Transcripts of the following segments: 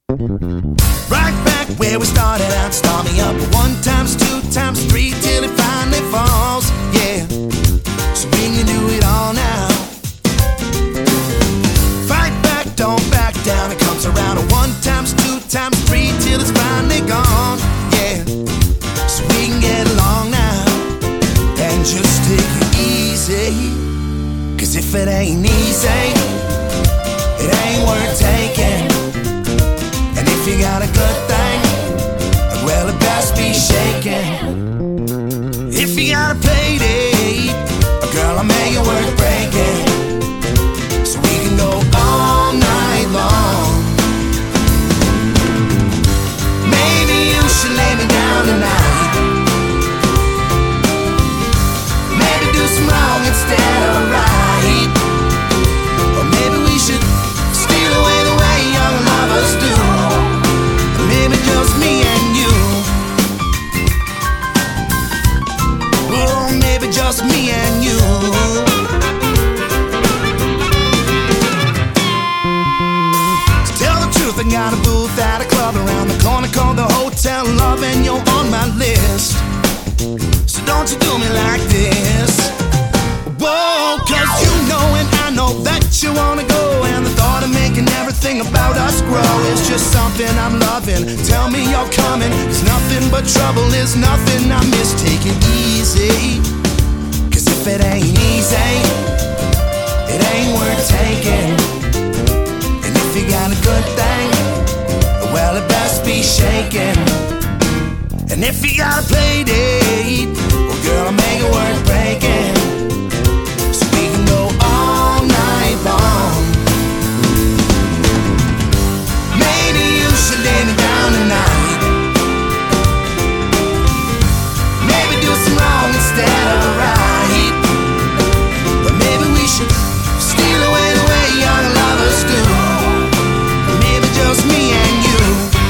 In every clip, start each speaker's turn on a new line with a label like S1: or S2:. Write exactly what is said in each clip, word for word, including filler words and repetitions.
S1: Right back where we started out, start me up one times, two times, three till it finally falls. Yeah, so we can do it all now. Fight back, don't back down. It comes around one times, two times, three till it's finally gone. Yeah, so we can get along now and just take it easy. Cause if it ain't easy, it ain't worth taking. And if you got a good thing, well, it best be shaking. If you got a play date, girl, I'll make it worth breaking. So we can go all night long. Maybe you should lay me down tonight. Maybe do some wrong instead of right. Or maybe we should steal away the way young lovers do. Maybe just me and you. Oh, maybe just me and you. To tell the truth, I got a booth at a club around the corner called the Hotel Love, and you're on my list. So don't you do me like this. Whoa, cause you know and I know that you wanna go, and the thought of making everything about us grow is just something I'm loving. Tell me you're coming, cause nothing but trouble is nothing I miss. Take it easy, cause if it ain't easy, it ain't worth taking. And if you got a good thing, well, it best be shaking. And if you got a play date, well, girl, I'll make it worth breaking. So we can go all night long. Maybe you should lay me down tonight. Maybe do some wrong instead of right. But maybe we should steal away the way young lovers do. Maybe just me and you.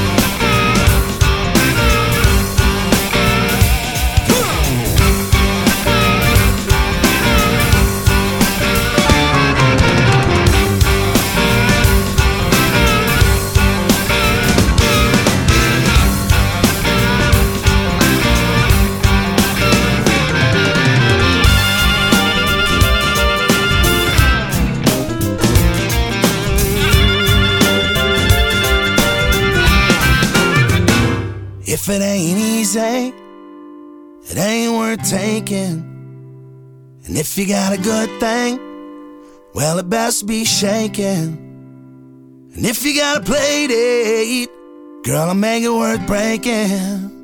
S1: If it ain't easy, it ain't worth taking. And if you got a good thing, well, it best be shaking. And if you got a play date, girl, I'll make it worth breaking.